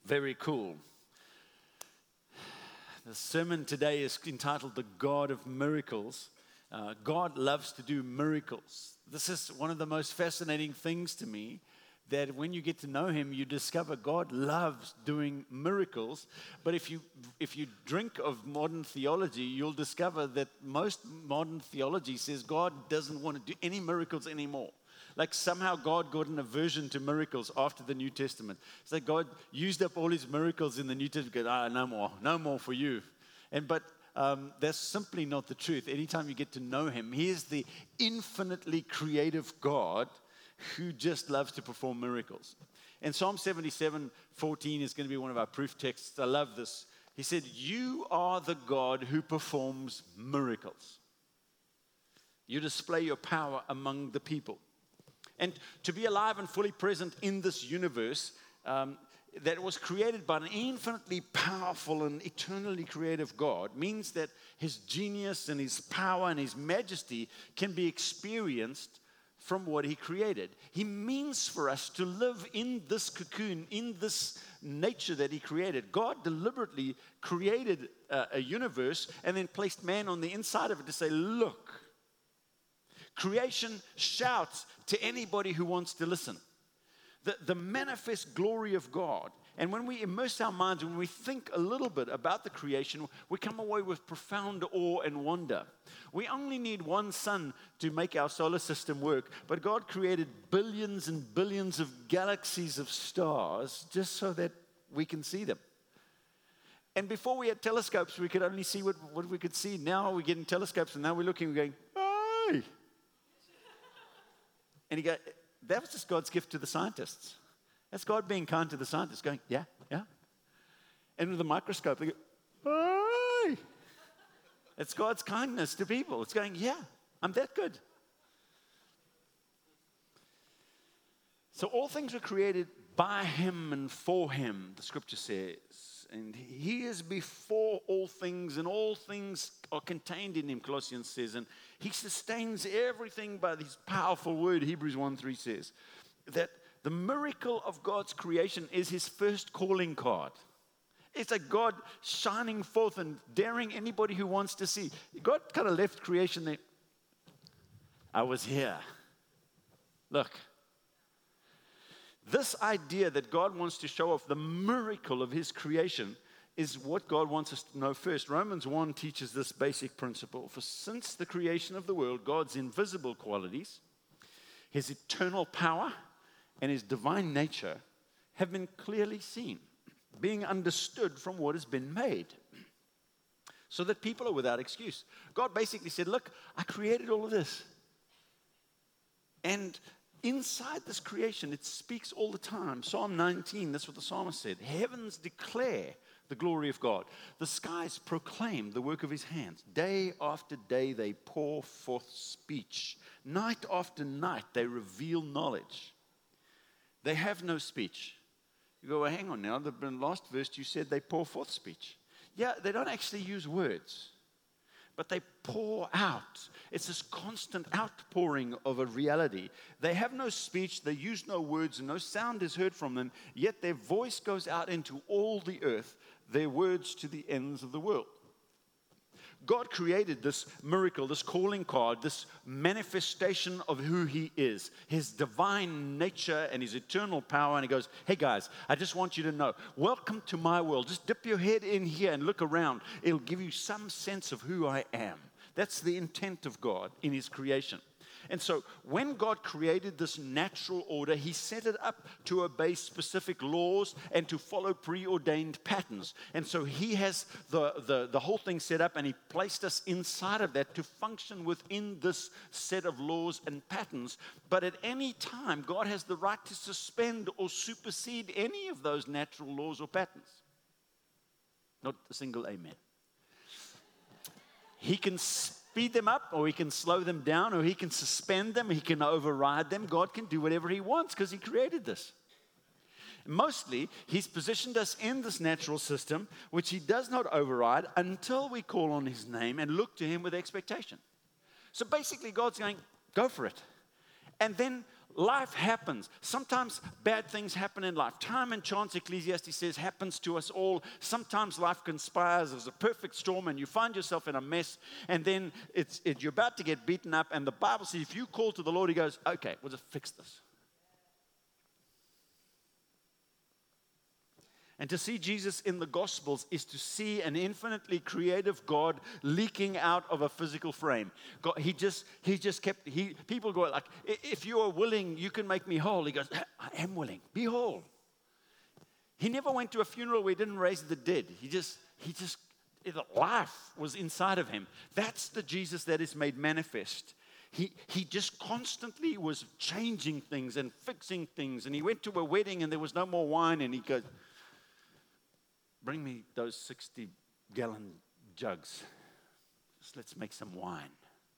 Very cool. The sermon today is entitled The God of Miracles. God loves to do miracles. This is one of the most fascinating things to me, that when you get to know Him, you discover God loves doing miracles. But if you drink of modern theology, you'll discover that most modern theology says God doesn't want to do any miracles anymore. Like somehow God got an aversion to miracles after the New Testament. It's like God used up all His miracles in the New Testament. No more for you. But that's simply not the truth. Anytime you get to know Him, He is the infinitely creative God who just loves to perform miracles. And Psalm 77:14 is going to be one of our proof texts. I love this. He said, "You are the God who performs miracles. You display your power among the people." And to be alive and fully present in this universe that was created by an infinitely powerful and eternally creative God means that His genius and His power and His majesty can be experienced from what He created. He means for us to live in this cocoon, in this nature that He created. God deliberately created a universe and then placed man on the inside of it to say, look. Creation shouts to anybody who wants to listen. The manifest glory of God. And when we immerse our minds, when we think a little bit about the creation, we come away with profound awe and wonder. We only need one sun to make our solar system work, but God created billions and billions of galaxies of stars just so that we can see them. And before we had telescopes, we could only see what we could see. Now we're getting telescopes, and now we're looking and going, hey! And you go, that was just God's gift to the scientists. That's God being kind to the scientists, going, yeah. And with a microscope, they go, hey! It's God's kindness to people. It's going, yeah, I'm that good. So all things were created by Him and for Him, the scripture says. And He is before all things, and all things are contained in Him, Colossians says. And He sustains everything by His powerful word, Hebrews 1:3 says. That the miracle of God's creation is His first calling card. It's like God shining forth and daring anybody who wants to see. God kind of left creation there. I was here. Look. This idea that God wants to show off the miracle of His creation is what God wants us to know first. Romans 1 teaches this basic principle. For since the creation of the world, God's invisible qualities, His eternal power, and His divine nature have been clearly seen, being understood from what has been made, so that people are without excuse. God basically said, look, I created all of this. And inside this creation, it speaks all the time. Psalm 19, that's what the psalmist said. Heavens declare the glory of God. The skies proclaim the work of His hands. Day after day, they pour forth speech. Night after night, they reveal knowledge. They have no speech. You go, well, hang on now. The last verse you said they pour forth speech. Yeah, they don't actually use words, but they pour out. It's this constant outpouring of a reality. They have no speech, they use no words, and no sound is heard from them, yet their voice goes out into all the earth, their words to the ends of the world. God created this miracle, this calling card, this manifestation of who He is, His divine nature and His eternal power. And He goes, hey guys, I just want you to know, welcome to my world. Just dip your head in here and look around. It'll give you some sense of who I am. That's the intent of God in His creation. And so when God created this natural order, He set it up to obey specific laws and to follow preordained patterns. And so He has the whole thing set up, and He placed us inside of that to function within this set of laws and patterns. But at any time, God has the right to suspend or supersede any of those natural laws or patterns. Not a single amen. He can speed them up, or He can slow them down, or He can suspend them, He can override them. God can do whatever He wants because He created this. Mostly, He's positioned us in this natural system, which He does not override until we call on His name and look to Him with expectation. So basically, God's going, go for it. And then life happens. Sometimes bad things happen in life. Time and chance, Ecclesiastes says, happens to us all. Sometimes life conspires as a perfect storm and you find yourself in a mess, and then you're about to get beaten up, and the Bible says if you call to the Lord, He goes, okay, we'll just fix this. And to see Jesus in the Gospels is to see an infinitely creative God leaking out of a physical frame. God, he just kept, people go like, if you are willing, you can make me whole. He goes, I am willing, be whole. He never went to a funeral where He didn't raise the dead. Life was inside of Him. That's the Jesus that is made manifest. He just constantly was changing things and fixing things. And He went to a wedding and there was no more wine, and He goes, bring me those 60-gallon jugs. Let's make some wine.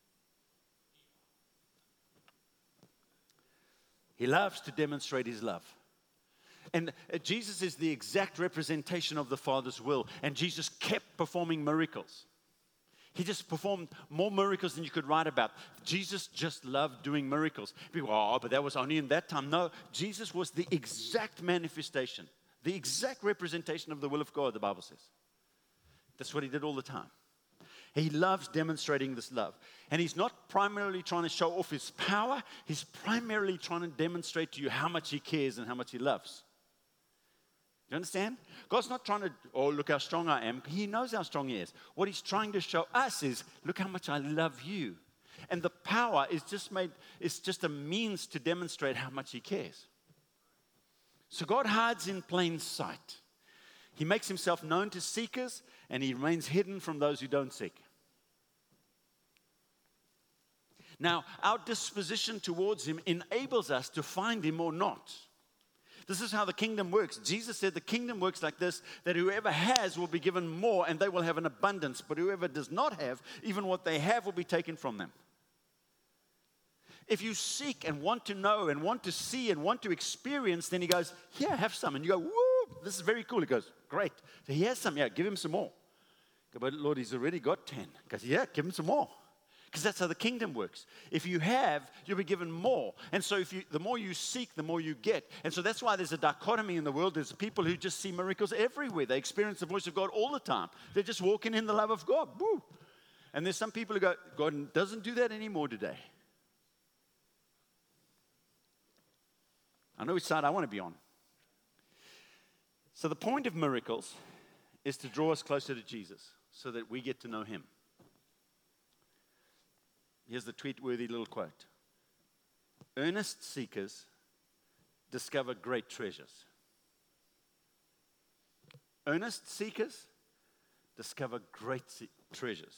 He loves to demonstrate His love. And Jesus is the exact representation of the Father's will. And Jesus kept performing miracles. He just performed more miracles than you could write about. Jesus just loved doing miracles. People, but that was only in that time. No, Jesus was the exact manifestation. The exact representation of the will of God, the Bible says. That's what He did all the time. He loves demonstrating this love. And He's not primarily trying to show off His power. He's primarily trying to demonstrate to you how much He cares and how much He loves. Do you understand? God's not trying to, look how strong I am. He knows how strong He is. What He's trying to show us is, look how much I love you. And the power is just a means to demonstrate how much He cares. So God hides in plain sight. He makes Himself known to seekers, and He remains hidden from those who don't seek. Now, our disposition towards Him enables us to find Him or not. This is how the kingdom works. Jesus said the kingdom works like this, that whoever has will be given more, and they will have an abundance. But whoever does not have, even what they have will be taken from them. If you seek and want to know and want to see and want to experience, then He goes, yeah, have some. And you go, woo, this is very cool. He goes, great. So He has some. Yeah, give him some more. Go, but Lord, He's already got 10. He goes, yeah, give him some more. Because that's how the kingdom works. If you have, you'll be given more. And so the more you seek, the more you get. And so that's why there's a dichotomy in the world. There's people who just see miracles everywhere. They experience the voice of God all the time. They're just walking in the love of God. Woo. And there's some people who go, God doesn't do that anymore today. I know which side I want to be on. So the point of miracles is to draw us closer to Jesus so that we get to know Him. Here's the tweet-worthy little quote. Earnest seekers discover great treasures. Earnest seekers discover great treasures.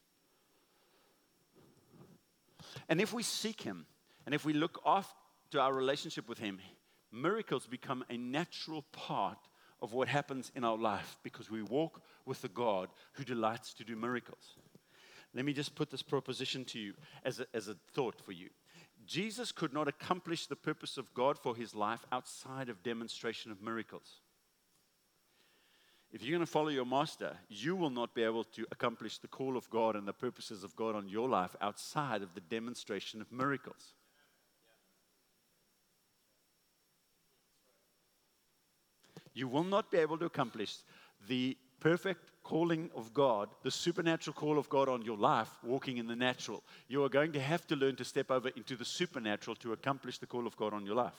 And if we seek Him, and if we look after our relationship with Him, miracles become a natural part of what happens in our life because we walk with the God who delights to do miracles. Let me just put this proposition to you as a thought for you. Jesus could not accomplish the purpose of God for His life outside of demonstration of miracles. If you're going to follow your master, you will not be able to accomplish the call of God and the purposes of God on your life outside of the demonstration of miracles. You will not be able to accomplish the perfect calling of God, the supernatural call of God on your life, walking in the natural. You are going to have to learn to step over into the supernatural to accomplish the call of God on your life.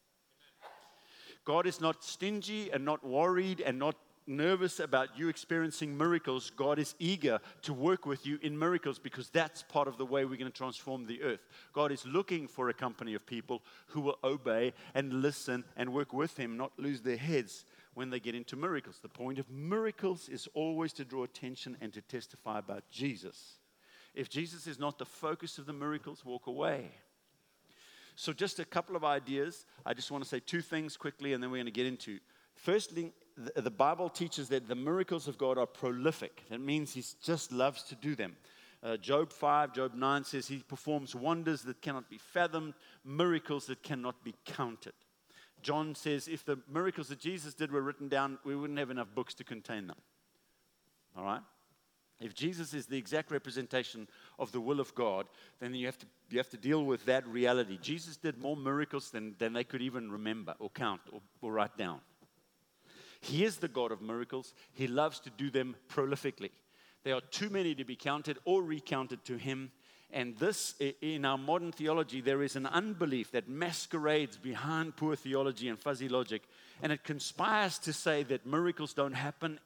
God is not stingy and not worried and not nervous about you experiencing miracles. God is eager to work with you in miracles because that's part of the way we're going to transform the earth. God is looking for a company of people who will obey and listen and work with Him, not lose their heads when they get into miracles. The point of miracles is always to draw attention and to testify about Jesus. If Jesus is not the focus of the miracles, walk away. So just a couple of ideas. I just want to say two things quickly and then we're going to get into. Firstly, the Bible teaches that the miracles of God are prolific. That means He just loves to do them. Job 5, Job 9 says He performs wonders that cannot be fathomed, miracles that cannot be counted. John says if the miracles that Jesus did were written down, we wouldn't have enough books to contain them. All right? If Jesus is the exact representation of the will of God, then you have to deal with that reality. Jesus did more miracles than they could even remember or count or write down. He is the God of miracles. He loves to do them prolifically. There are too many to be counted or recounted to him. And this, in our modern theology, there is an unbelief that masquerades behind poor theology and fuzzy logic. And it conspires to say that miracles don't happen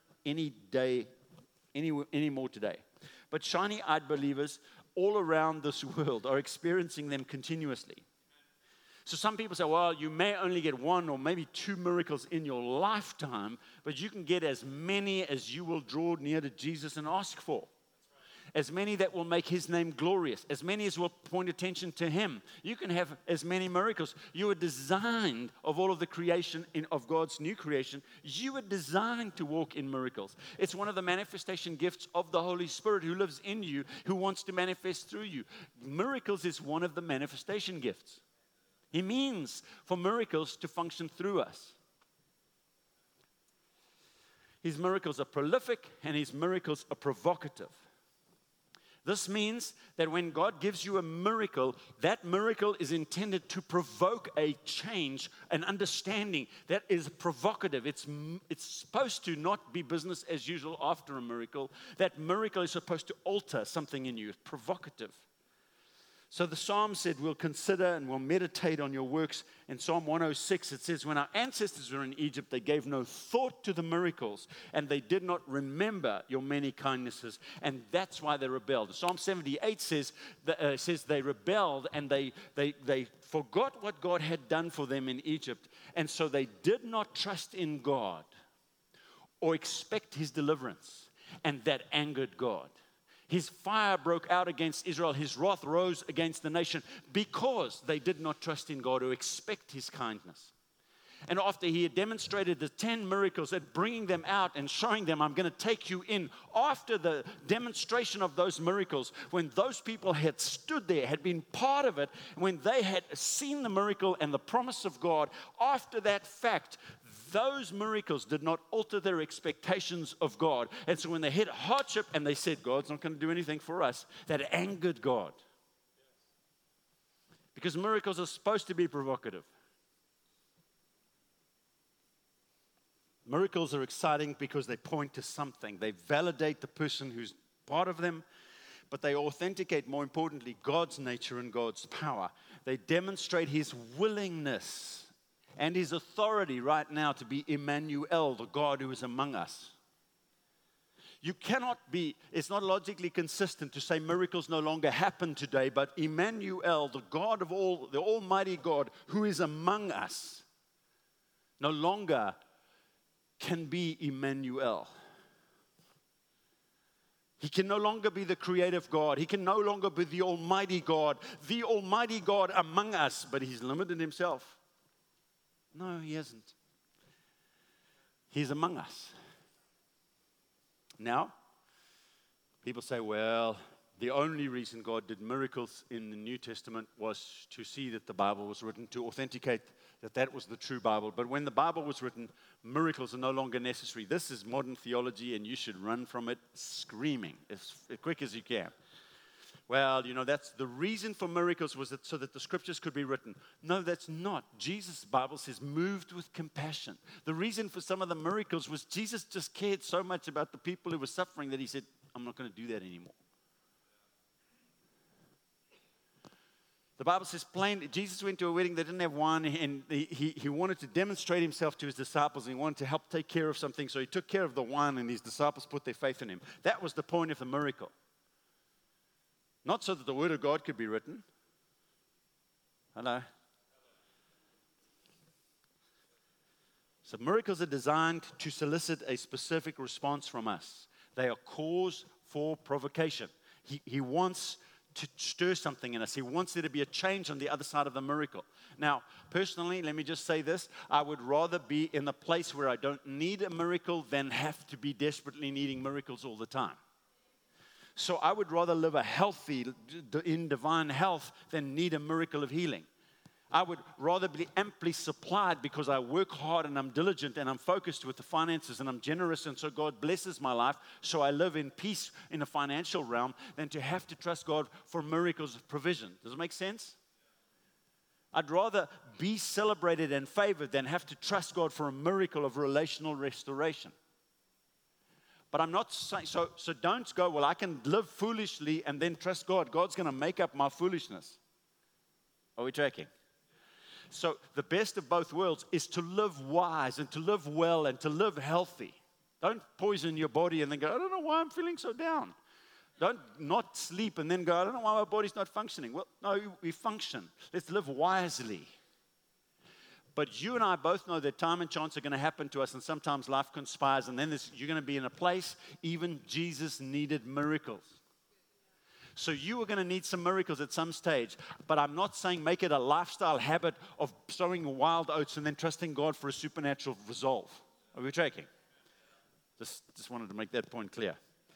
anymore today. But shiny-eyed believers all around this world are experiencing them continuously. So some people say, well, you may only get one or maybe two miracles in your lifetime, but you can get as many as you will draw near to Jesus and ask for. As many that will make his name glorious, as many as will point attention to him. You can have as many miracles. You were designed, of all of the creation of God's new creation, you were designed to walk in miracles. It's one of the manifestation gifts of the Holy Spirit who lives in you, who wants to manifest through you. Miracles is one of the manifestation gifts. He means for miracles to function through us. His miracles are prolific and his miracles are provocative. This means that when God gives you a miracle, that miracle is intended to provoke a change, an understanding that is provocative. It's supposed to not be business as usual after a miracle. That miracle is supposed to alter something in you. It's provocative. So the Psalm said, we'll consider and we'll meditate on your works. In Psalm 106, it says, when our ancestors were in Egypt, they gave no thought to the miracles, and they did not remember your many kindnesses, and that's why they rebelled. Psalm 78 says they rebelled, and they forgot what God had done for them in Egypt, and so they did not trust in God or expect his deliverance, and that angered God. His fire broke out against Israel. His wrath rose against the nation because they did not trust in God or expect his kindness. And after he had demonstrated the 10 miracles at bringing them out and showing them, I'm going to take you in. After the demonstration of those miracles, when those people had stood there, had been part of it, when they had seen the miracle and the promise of God, after that fact, those miracles did not alter their expectations of God. And so when they hit hardship and they said, God's not going to do anything for us, that angered God. Because miracles are supposed to be provocative. Miracles are exciting because they point to something. They validate the person who's part of them, but they authenticate, more importantly, God's nature and God's power. They demonstrate his willingness and his authority right now to be Emmanuel, the God who is among us. You cannot be, it's not logically consistent to say miracles no longer happen today, but Emmanuel, the God of all, the Almighty God who is among us, no longer can be Emmanuel. He can no longer be the creative God. He can no longer be the Almighty God among us, but he's limited himself. No, he hasn't. He's among us. Now, people say, well, the only reason God did miracles in the New Testament was to see that the Bible was written, to authenticate that that was the true Bible. But when the Bible was written, miracles are no longer necessary. This is modern theology, and you should run from it screaming as quick as you can. Well, that's the reason for miracles was so that the scriptures could be written. No, that's not. Jesus' Bible says, moved with compassion. The reason for some of the miracles was Jesus just cared so much about the people who were suffering that he said, I'm not going to do that anymore. The Bible says plain, Jesus went to a wedding that didn't have wine, and he wanted to demonstrate himself to his disciples, and he wanted to help take care of something, so he took care of the wine, and his disciples put their faith in him. That was the point of the miracle. Not so that the word of God could be written. Hello? So miracles are designed to solicit a specific response from us. They are cause for provocation. He wants to stir something in us. He wants there to be a change on the other side of the miracle. Now, personally, let me just say this. I would rather be in a place where I don't need a miracle than have to be desperately needing miracles all the time. So I would rather live a healthy, in divine health than need a miracle of healing. I would rather be amply supplied because I work hard and I'm diligent and I'm focused with the finances and I'm generous, and so God blesses my life, so I live in peace in the financial realm, than to have to trust God for miracles of provision. Does it make sense? I'd rather be celebrated and favored than have to trust God for a miracle of relational restoration. But I'm not saying, so don't go, well, I can live foolishly and then trust God. God's going to make up my foolishness. Are we tracking? So the best of both worlds is to live wise and to live well and to live healthy. Don't poison your body and then go, I don't know why I'm feeling so down. Don't not sleep and then go, I don't know why my body's not functioning. Well, no, we function. Let's live wisely. But you and I both know that time and chance are going to happen to us, and sometimes life conspires, and then you're going to be in a place, even Jesus needed miracles. So you are going to need some miracles at some stage, but I'm not saying make it a lifestyle habit of sowing wild oats and then trusting God for a supernatural resolve. Are we tracking? Just wanted to make that point clear.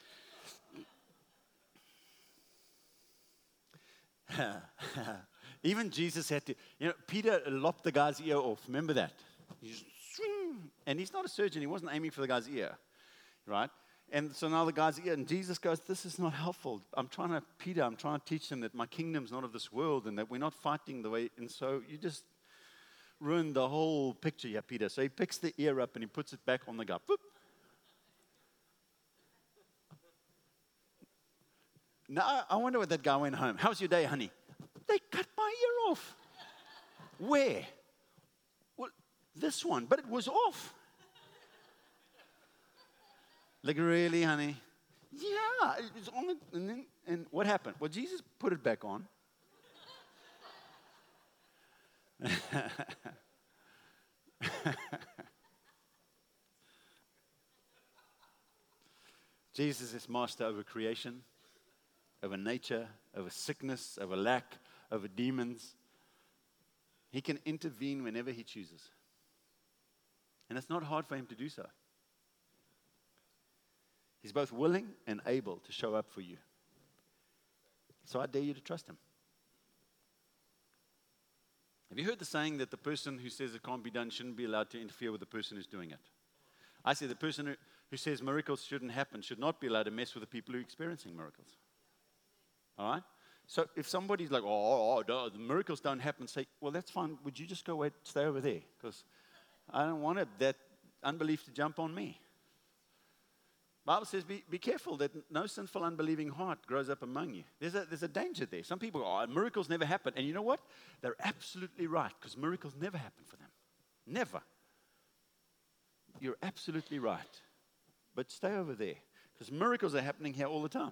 Even Jesus had to, Peter lopped the guy's ear off. Remember that? And he's not a surgeon. He wasn't aiming for the guy's ear, right? And so now the guy's ear, and Jesus goes, this is not helpful. Peter, I'm trying to teach them that my kingdom's not of this world and that we're not fighting the way. And so you just ruined the whole picture here, Peter. So he picks the ear up and he puts it back on the guy. Boop. Now, I wonder what that guy went home. How's your day, honey? They cut my ear off. Where? Well, this one, but it was off. Like, really, honey? Yeah, it's on the, and what happened? Well, Jesus put it back on. Jesus is master over creation, over nature, over sickness, over lack, over demons. He can intervene whenever he chooses. And it's not hard for him to do so. He's both willing and able to show up for you. So I dare you to trust him. Have you heard the saying that the person who says it can't be done shouldn't be allowed to interfere with the person who's doing it? I say the person who says miracles shouldn't happen should not be allowed to mess with the people who are experiencing miracles. All right? So if somebody's like, no, the miracles don't happen, say, well, that's fine. Would you just go stay over there? Because I don't want that unbelief to jump on me. Bible says, be careful that no sinful, unbelieving heart grows up among you. There's a danger there. Some people go, miracles never happen. And you know what? They're absolutely right, because miracles never happen for them. Never. You're absolutely right. But stay over there, because miracles are happening here all the time.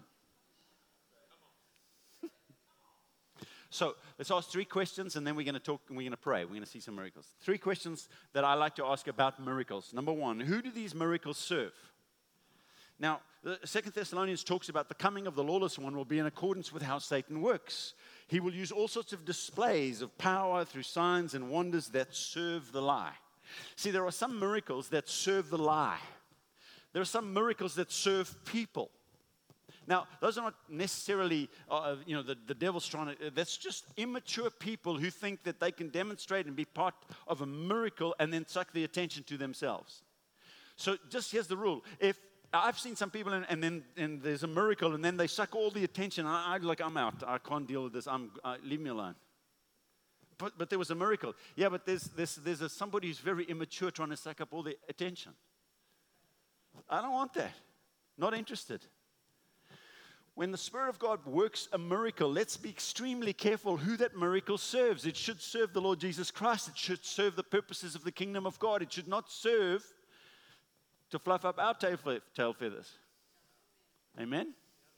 So let's ask 3 questions, and then we're going to talk and we're going to pray. We're going to see some miracles. 3 questions that I like to ask about miracles. Number 1, who do these miracles serve? Now, the 2 Thessalonians talks about the coming of the lawless one will be in accordance with how Satan works. He will use all sorts of displays of power through signs and wonders that serve the lie. See, there are some miracles that serve the lie. There are some miracles that serve people. Now, those are not necessarily, the devil's trying to, that's just immature people who think that they can demonstrate and be part of a miracle and then suck the attention to themselves. So just here's the rule. If I've seen some people and there's a miracle and then they suck all the attention, and I'm out. I can't deal with this. Leave me alone. But there was a miracle. Yeah, but there's somebody who's very immature trying to suck up all the attention. I don't want that. Not interested. When the Spirit of God works a miracle, let's be extremely careful who that miracle serves. It should serve the Lord Jesus Christ. It should serve the purposes of the kingdom of God. It should not serve to fluff up our tail feathers. Amen?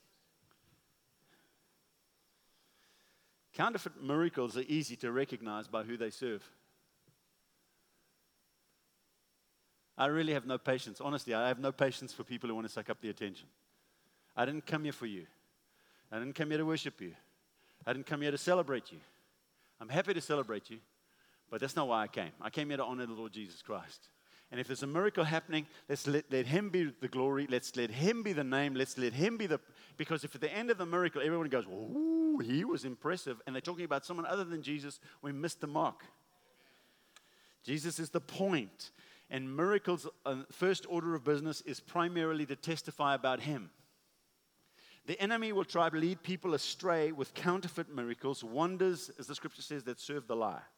Counterfeit miracles are easy to recognize by who they serve. I really have no patience. Honestly, I have no patience for people who want to suck up the attention. I didn't come here for you. I didn't come here to worship you. I didn't come here to celebrate you. I'm happy to celebrate you, but that's not why I came. I came here to honor the Lord Jesus Christ. And if there's a miracle happening, let's let him be the glory. Let's let him be the name. Let's let him be the... Because if at the end of the miracle, everyone goes, ooh, he was impressive, and they're talking about someone other than Jesus, we missed the mark. Jesus is the point. And miracles, first order of business, is primarily to testify about him. The enemy will try to lead people astray with counterfeit miracles, wonders, as the scripture says, that serve the lie.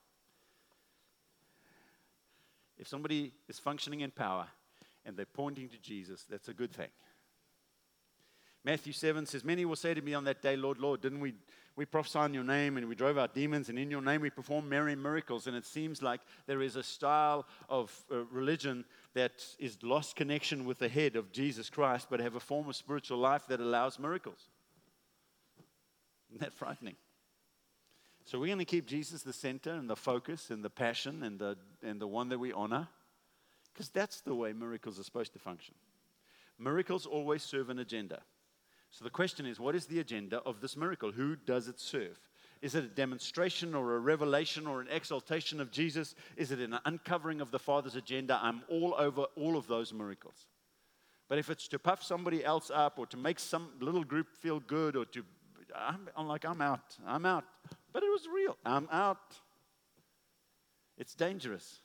If somebody is functioning in power and they're pointing to Jesus, that's a good thing. Matthew 7 says, many will say to me on that day, Lord, Lord, didn't we prophesy in your name and we drove out demons and in your name we performed many miracles? And it seems like there is a style of religion that is lost connection with the head of Jesus Christ, but have a form of spiritual life that allows miracles. Isn't that frightening? So we're going to keep Jesus the center and the focus and the passion and the one that we honor, because that's the way miracles are supposed to function. Miracles always serve an agenda. So the question is, what is the agenda of this miracle? Who does it serve? Is it a demonstration or a revelation or an exaltation of Jesus? Is it an uncovering of the Father's agenda? I'm all over all of those miracles. But if it's to puff somebody else up or to make some little group feel good or to, I'm out. But it was real. I'm out. It's dangerous.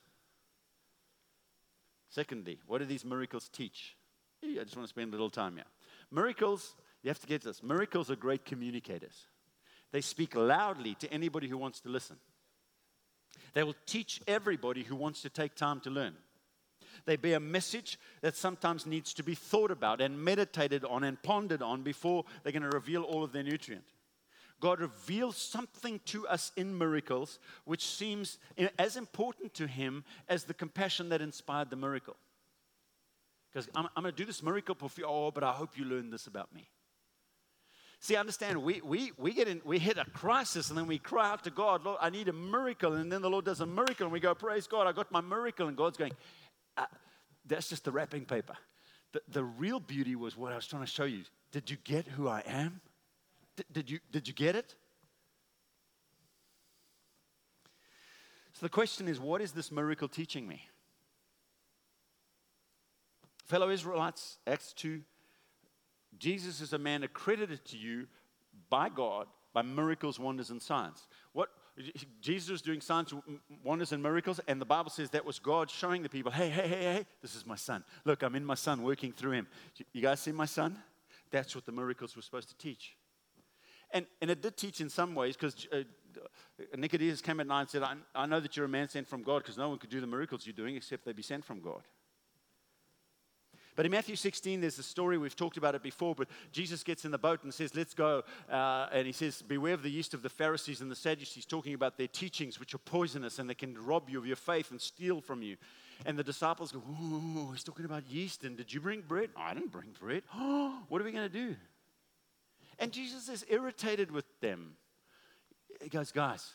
Secondly, what do these miracles teach? I just want to spend a little time here. Miracles, you have to get this. Miracles are great communicators. They speak loudly to anybody who wants to listen. They will teach everybody who wants to take time to learn. They bear a message that sometimes needs to be thought about and meditated on and pondered on before they're going to reveal all of their nutrient. God reveals something to us in miracles which seems as important to him as the compassion that inspired the miracle. Because I'm going to do this miracle for you, but I hope you learn this about me. See, understand, we hit a crisis and then we cry out to God, Lord, I need a miracle. And then the Lord does a miracle and we go, praise God, I got my miracle. And God's going, that's just the wrapping paper. The real beauty was what I was trying to show you. Did you get who I am? Did you get it? So the question is, what is this miracle teaching me? Fellow Israelites, Acts 2, Jesus is a man accredited to you by God by miracles, wonders, and signs. Jesus was doing signs, wonders, and miracles, and the Bible says that was God showing the people, hey, this is my son. Look, I'm in my son, working through him. You guys see my son? That's what the miracles were supposed to teach. And it did teach in some ways, because Nicodemus came at night and said, I know that you're a man sent from God, because no one could do the miracles you're doing except they be sent from God. But in Matthew 16, there's a story, we've talked about it before, but Jesus gets in the boat and says, let's go. And he says, beware of the yeast of the Pharisees and the Sadducees, talking about their teachings, which are poisonous, and they can rob you of your faith and steal from you. And the disciples go, oh, he's talking about yeast, and did you bring bread? No, I didn't bring bread. Oh, what are we going to do? And Jesus is irritated with them. He goes, guys,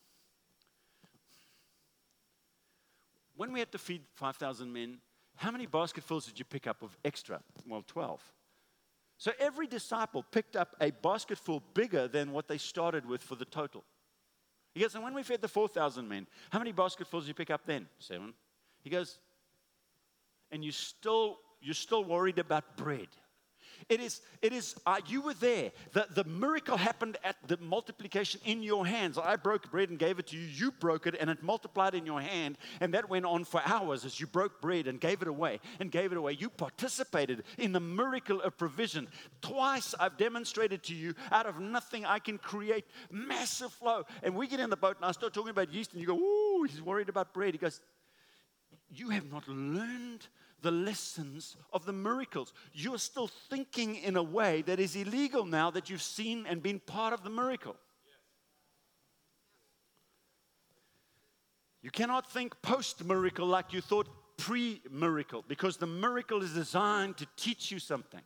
when we had to feed 5,000 men, how many basketfuls did you pick up of extra? Well, 12. So every disciple picked up a basketful bigger than what they started with for the total. He goes, and when we fed the 4,000 men, how many basketfuls did you pick up then? 7. He goes, and you're still worried about bread. It is. You were there. The miracle happened at the multiplication in your hands. I broke bread and gave it to you. You broke it and it multiplied in your hand. And that went on for hours as you broke bread and gave it away and gave it away. You participated in the miracle of provision. Twice I've demonstrated to you, out of nothing I can create massive flow. And we get in the boat and I start talking about yeast and you go, ooh, he's worried about bread. He goes, you have not learned the lessons of the miracles. You're still thinking in a way that is illegal now that you've seen and been part of the miracle. You cannot think post-miracle like you thought pre-miracle, because the miracle is designed to teach you something.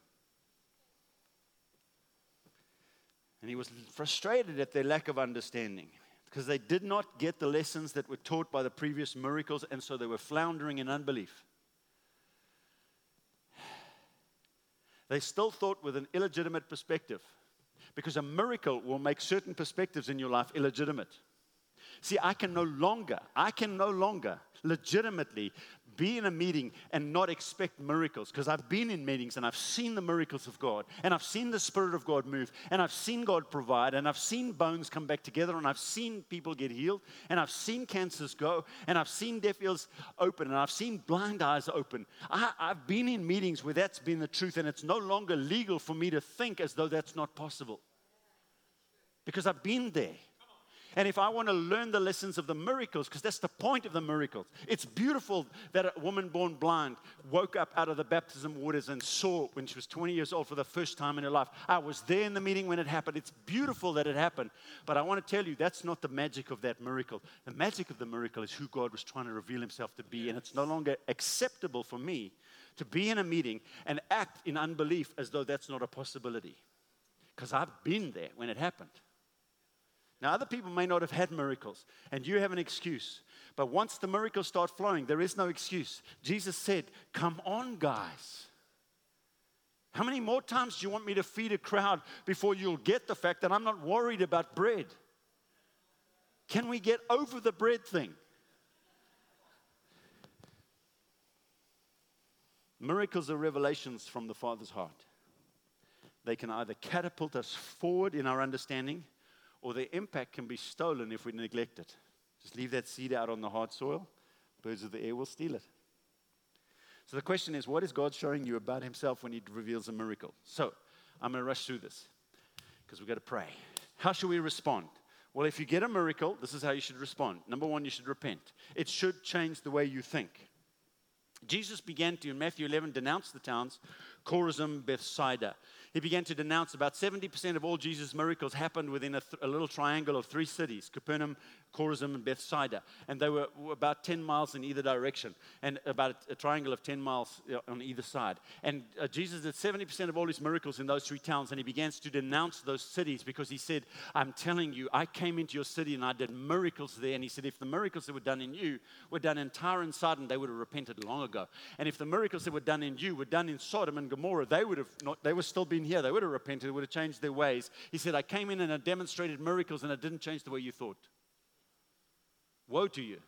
And he was frustrated at their lack of understanding, because they did not get the lessons that were taught by the previous miracles, and so they were floundering in unbelief. They still thought with an illegitimate perspective, because a miracle will make certain perspectives in your life illegitimate. See, I can no longer legitimately be in a meeting and not expect miracles, because I've been in meetings and I've seen the miracles of God, and I've seen the Spirit of God move, and I've seen God provide, and I've seen bones come back together, and I've seen people get healed, and I've seen cancers go, and I've seen deaf ears open, and I've seen blind eyes open. I've been in meetings where that's been the truth, and it's no longer legal for me to think as though that's not possible, because I've been there. And if I want to learn the lessons of the miracles, because that's the point of the miracles. It's beautiful that a woman born blind woke up out of the baptism waters and saw when she was 20 years old for the first time in her life. I was there in the meeting when it happened. It's beautiful that it happened. But I want to tell you, that's not the magic of that miracle. The magic of the miracle is who God was trying to reveal himself to be. And it's no longer acceptable for me to be in a meeting and act in unbelief as though that's not a possibility. Because I've been there when it happened. Now, other people may not have had miracles, and you have an excuse. But once the miracles start flowing, there is no excuse. Jesus said, come on, guys. How many more times do you want me to feed a crowd before you'll get the fact that I'm not worried about bread? Can we get over the bread thing? Miracles are revelations from the Father's heart. They can either catapult us forward in our understanding, or their impact can be stolen if we neglect it. Just leave that seed out on the hard soil. Birds of the air will steal it. So the question is, what is God showing you about himself when he reveals a miracle? So I'm going to rush through this because we've got to pray. How should we respond? Well, if you get a miracle, this is how you should respond. Number one, you should repent. It should change the way you think. Jesus began to, in Matthew 11, denounce the towns, Chorazin, Bethsaida. He began to denounce about 70% of all Jesus' miracles happened within a little triangle of 3 cities, Capernaum, Chorazin, and Bethsaida. And they were about 10 miles in either direction, and about a triangle of 10 miles on either side. And Jesus did 70% of all his miracles in those 3 towns, and he began to denounce those cities because he said, I'm telling you, I came into your city and I did miracles there. And he said, if the miracles that were done in you were done in Tyre and Sidon, they would have repented long ago. And if the miracles that were done in you were done in Sodom and Gomorrah, they would still been here. They would have repented. It would have changed their ways. He said, I came in and I demonstrated miracles and it didn't change the way you thought. Woe to you.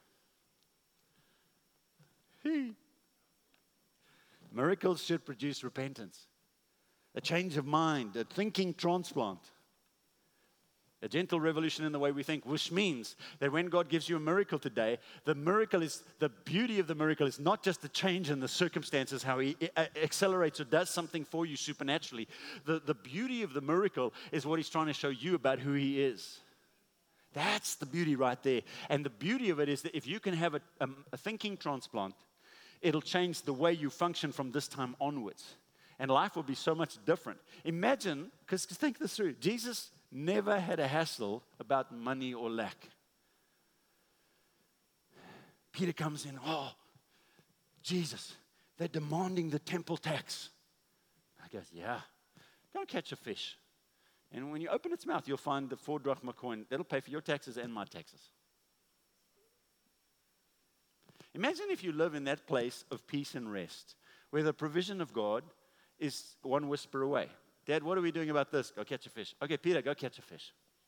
Miracles should produce repentance, a change of mind, a thinking transplant, a gentle revolution in the way we think, which means that when God gives you a miracle today, the beauty of the miracle is not just the change in the circumstances, how he accelerates or does something for you supernaturally. The beauty of the miracle is what he's trying to show you about who he is. That's the beauty right there. And the beauty of it is that if you can have a thinking transplant, it'll change the way you function from this time onwards. And life will be so much different. Imagine, because think this through, Jesus never had a hassle about money or lack. Peter comes in, Jesus, they're demanding the temple tax. I goes, yeah, don't catch a fish. And when you open its mouth, you'll find the 4 drachma coin. That'll pay for your taxes and my taxes. Imagine if you live in that place of peace and rest, where the provision of God is one whisper away. Dad, what are we doing about this? Go catch a fish. Okay, Peter, go catch a fish.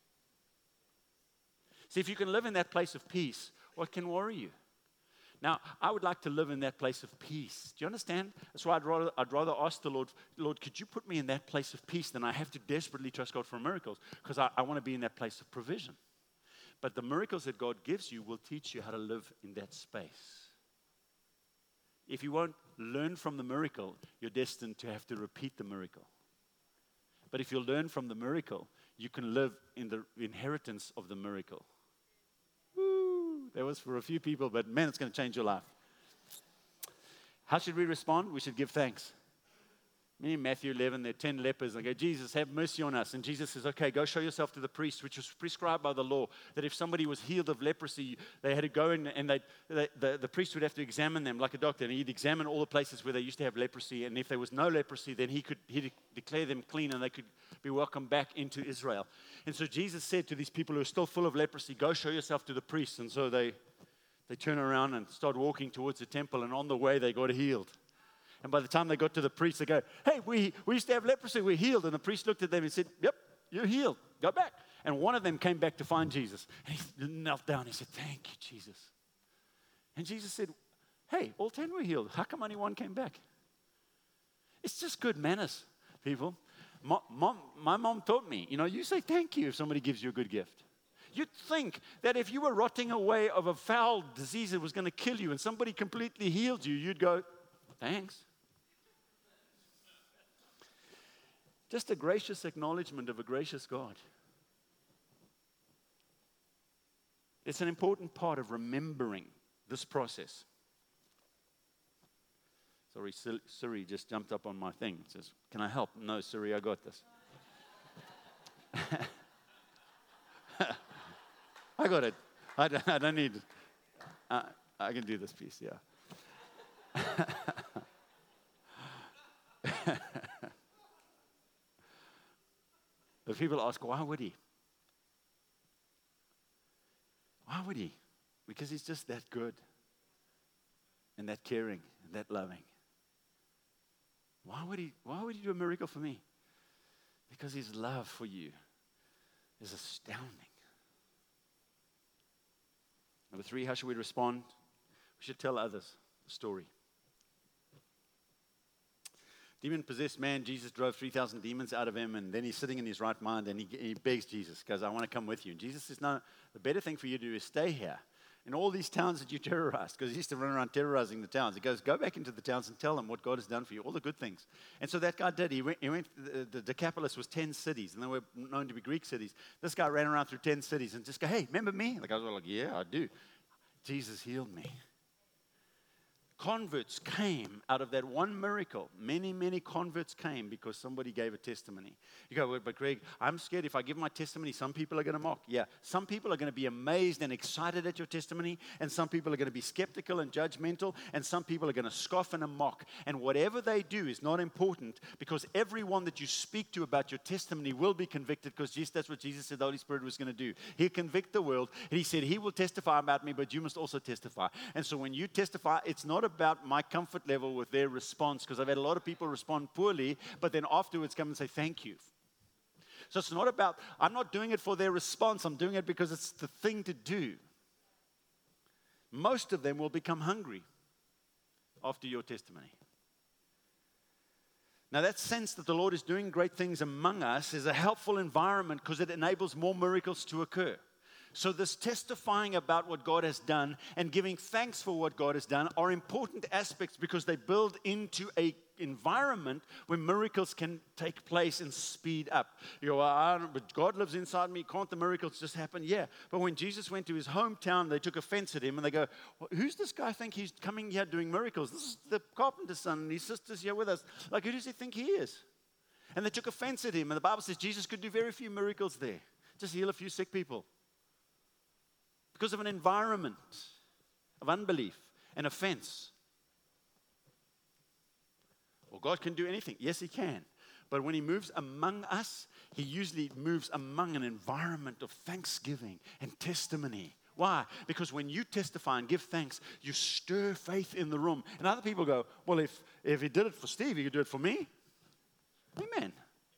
See, if you can live in that place of peace, what can worry you? Now, I would like to live in that place of peace. Do you understand? That's why I'd rather ask the Lord, could you put me in that place of peace than I have to desperately trust God for miracles, because I want to be in that place of provision. But the miracles that God gives you will teach you how to live in that space. If you won't learn from the miracle, you're destined to have to repeat the miracle. But if you learn from the miracle, you can live in the inheritance of the miracle. Woo! That was for a few people, but man, it's going to change your life. How should we respond? We should give thanks. In Matthew 11, there are 10 lepers. And they go, Jesus, have mercy on us. And Jesus says, okay, go show yourself to the priest, which was prescribed by the law, that if somebody was healed of leprosy, they had to go in and the priest would have to examine them like a doctor. And he'd examine all the places where they used to have leprosy. And if there was no leprosy, then he'd declare them clean and they could be welcomed back into Israel. And so Jesus said to these people who are still full of leprosy, go show yourself to the priest. And so they turn around and start walking towards the temple. And on the way, they got healed. And by the time they got to the priest, they go, hey, we used to have leprosy, we're healed. And the priest looked at them and said, yep, you're healed. Go back. And one of them came back to find Jesus. And he knelt down. He said, thank you, Jesus. And Jesus said, Hey, all 10 were healed. How come only one came back? It's just good manners, people. My mom taught me, you say thank you if somebody gives you a good gift. You'd think that if you were rotting away of a foul disease that was going to kill you and somebody completely healed you, you'd go, thanks. Just a gracious acknowledgement of a gracious God. It's an important part of remembering this process. Sorry, Siri just jumped up on my thing. It says, can I help? No, Siri, I got this. I got it. I don't need it. I can do this piece, yeah. But people ask, why would he? Why would he? Because he's just that good and that caring and that loving. Why would he do a miracle for me? Because his love for you is astounding. Number 3, how should we respond? We should tell others the story. Demon-possessed man, Jesus drove 3,000 demons out of him, and then he's sitting in his right mind, and he begs Jesus, goes, I want to come with you. And Jesus says, no, the better thing for you to do is stay here in all these towns that you terrorized, because he used to run around terrorizing the towns. He goes, go back into the towns and tell them what God has done for you, all the good things. And so that guy did. He went the Decapolis was 10 cities, and they were known to be Greek cities. This guy ran around through 10 cities and just go, hey, remember me? The guys were like, yeah, I do. Jesus healed me. Converts came out of that one miracle. Many, many converts came because somebody gave a testimony. You go, well, but Greg, I'm scared if I give my testimony, some people are going to mock. Yeah, some people are going to be amazed and excited at your testimony, and some people are going to be skeptical and judgmental, and some people are going to scoff and mock. And whatever they do is not important, because everyone that you speak to about your testimony will be convicted, because that's what Jesus said the Holy Spirit was going to do. He'll convict the world, and he said, he will testify about me, but you must also testify. And so when you testify, it's not about my comfort level with their response, because I've had a lot of people respond poorly, but then afterwards come and say thank you. So it's not about, I'm not doing it for their response, I'm doing it because it's the thing to do. Most of them will become hungry after your testimony. Now that sense that the Lord is doing great things among us is a helpful environment, because it enables more miracles to occur. So this testifying about what God has done and giving thanks for what God has done are important aspects, because they build into an environment where miracles can take place and speed up. You go, but God lives inside me. Can't the miracles just happen? Yeah. But when Jesus went to his hometown, they took offense at him, and they go, well, who's this guy think he's coming here doing miracles? This is the carpenter's son, and his sister's here with us. Like, who does he think he is? And they took offense at him. And the Bible says Jesus could do very few miracles there. Just heal a few sick people. Because of an environment of unbelief and offense. Well, God can do anything. Yes, he can. But when he moves among us, he usually moves among an environment of thanksgiving and testimony. Why? Because when you testify and give thanks, you stir faith in the room. And other people go, well, if he did it for Steve, he could do it for me. Amen.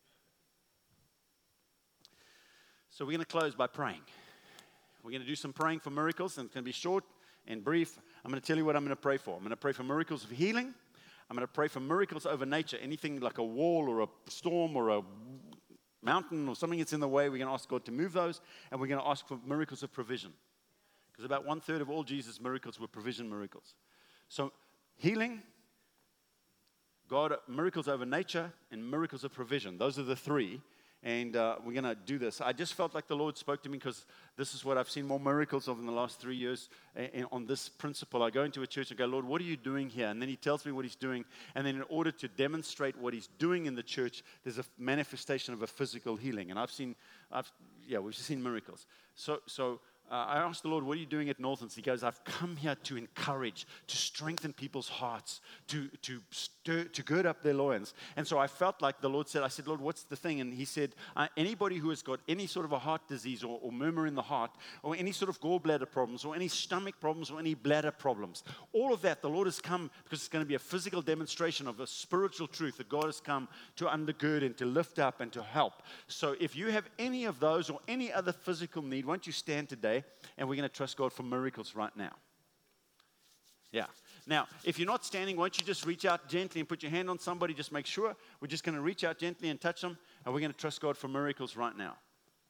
So we're going to close by praying. We're going to do some praying for miracles, and it's going to be short and brief. I'm going to tell you what I'm going to pray for. I'm going to pray for miracles of healing. I'm going to pray for miracles over nature, anything like a wall or a storm or a mountain or something that's in the way. We're going to ask God to move those, and we're going to ask for miracles of provision, because about 1/3 of all Jesus' miracles were provision miracles. So healing, God, miracles over nature, and miracles of provision. Those are the 3. And we're going to do this. I just felt like the Lord spoke to me, because this is what I've seen more miracles of in the last 3 years on this principle. I go into a church and go, Lord, what are you doing here? And then he tells me what he's doing. And then in order to demonstrate what he's doing in the church, there's a manifestation of a physical healing. And we've seen miracles. So I asked the Lord, what are you doing at Northlands? He goes, I've come here to encourage, to strengthen people's hearts, to gird up their loins. And so I felt like the Lord said, I said, Lord, what's the thing? And he said, anybody who has got any sort of a heart disease or murmur in the heart, or any sort of gallbladder problems, or any stomach problems, or any bladder problems, all of that, the Lord has come because it's going to be a physical demonstration of a spiritual truth that God has come to undergird and to lift up and to help. So if you have any of those or any other physical need, won't you stand today? And we're going to trust God for miracles right now. Yeah. Now, if you're not standing, won't you just reach out gently and put your hand on somebody? Just make sure. We're just going to reach out gently and touch them, and we're going to trust God for miracles right now.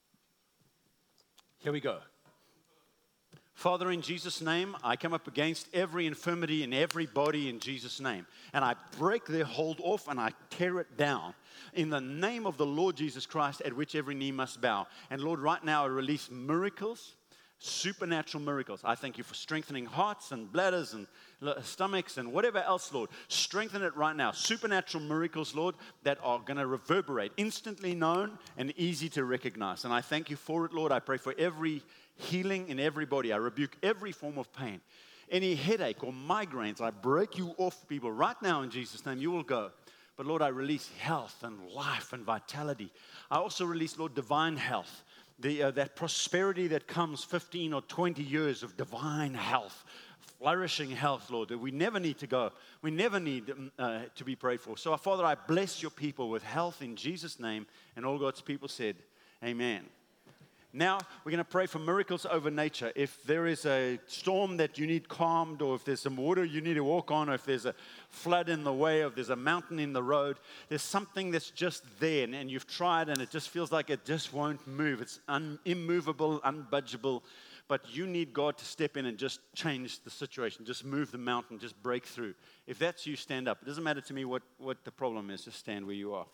Here we go. Father, in Jesus' name, I come up against every infirmity in every body in Jesus' name. And I break their hold off and I tear it down in the name of the Lord Jesus Christ, at which every knee must bow. And Lord, right now I release miracles, supernatural miracles. I thank you for strengthening hearts and bladders and stomachs and whatever else, Lord. Strengthen it right now. Supernatural miracles, Lord, that are going to reverberate, instantly known and easy to recognize. And I thank you for it, Lord. I pray for every healing in everybody. I rebuke every form of pain. Any headache or migraines, I break you off, people. Right now, in Jesus' name, you will go. But Lord, I release health and life and vitality. I also release, Lord, divine health. That prosperity that comes 15 or 20 years of divine health, flourishing health, Lord, that we never need to go. We never need to be prayed for. So, Father, I bless your people with health in Jesus' name. And all God's people said, amen. Now, we're going to pray for miracles over nature. If there is a storm that you need calmed, or if there's some water you need to walk on, or if there's a flood in the way, or if there's a mountain in the road, there's something that's just there, and you've tried, and it just feels like it just won't move. It's immovable, unbudgeable, but you need God to step in and just change the situation, just move the mountain, just break through. If that's you, stand up. It doesn't matter to me what the problem is, just stand where you are.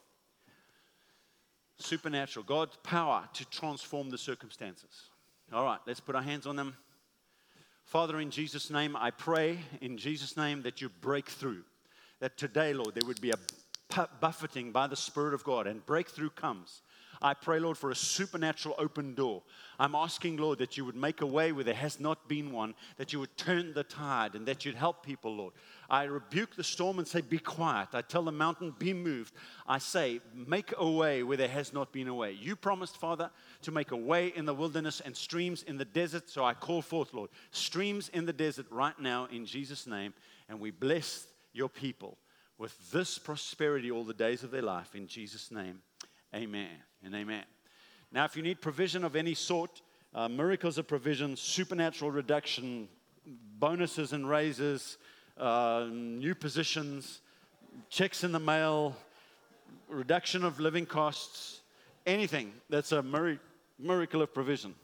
Supernatural, God's power to transform the circumstances. All right, let's put our hands on them. Father, in Jesus' name, I pray in Jesus' name that you break through. That today, Lord, there would be a buffeting by the Spirit of God and breakthrough comes. I pray, Lord, for a supernatural open door. I'm asking, Lord, that you would make a way where there has not been one, that you would turn the tide, and that you'd help people, Lord. I rebuke the storm and say, be quiet. I tell the mountain, be moved. I say, make a way where there has not been a way. You promised, Father, to make a way in the wilderness and streams in the desert. So I call forth, Lord, streams in the desert right now in Jesus' name. And we bless your people with this prosperity all the days of their life in Jesus' name. Amen and amen. Now, if you need provision of any sort, miracles of provision, supernatural reduction, bonuses and raises, new positions, checks in the mail, reduction of living costs, anything that's a miracle of provision.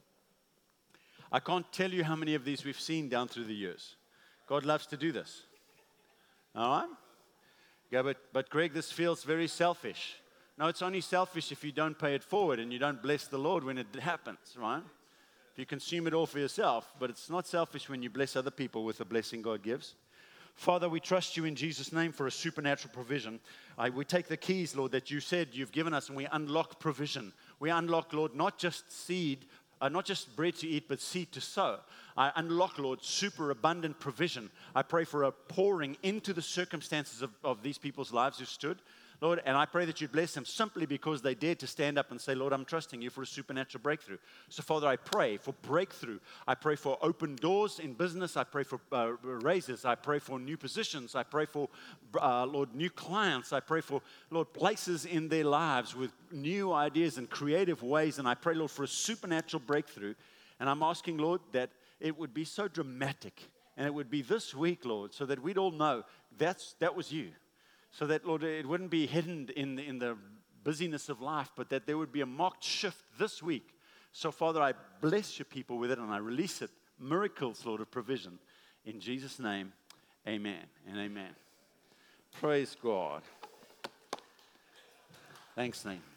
I can't tell you how many of these we've seen down through the years. God loves to do this. All right? Yeah, but Greg, this feels very selfish. No, it's only selfish if you don't pay it forward and you don't bless the Lord when it happens, right? If you consume it all for yourself, but it's not selfish when you bless other people with the blessing God gives. Father, we trust you in Jesus' name for a supernatural provision. We take the keys, Lord, that you said you've given us, and we unlock provision. We unlock, Lord, not just seed, not just bread to eat, but seed to sow. I unlock, Lord, super abundant provision. I pray for a pouring into the circumstances of these people's lives who stood. Lord, and I pray that you bless them simply because they dared to stand up and say, Lord, I'm trusting you for a supernatural breakthrough. So, Father, I pray for breakthrough. I pray for open doors in business. I pray for raises. I pray for new positions. I pray for, Lord, new clients. I pray for, Lord, places in their lives with new ideas and creative ways. And I pray, Lord, for a supernatural breakthrough. And I'm asking, Lord, that it would be so dramatic. And it would be this week, Lord, so that we'd all know that was you. So that, Lord, it wouldn't be hidden in the busyness of life, but that there would be a marked shift this week. So, Father, I bless your people with it, and I release it. Miracles, Lord, of provision. In Jesus' name, amen and amen. Praise God. Thanks, Nate.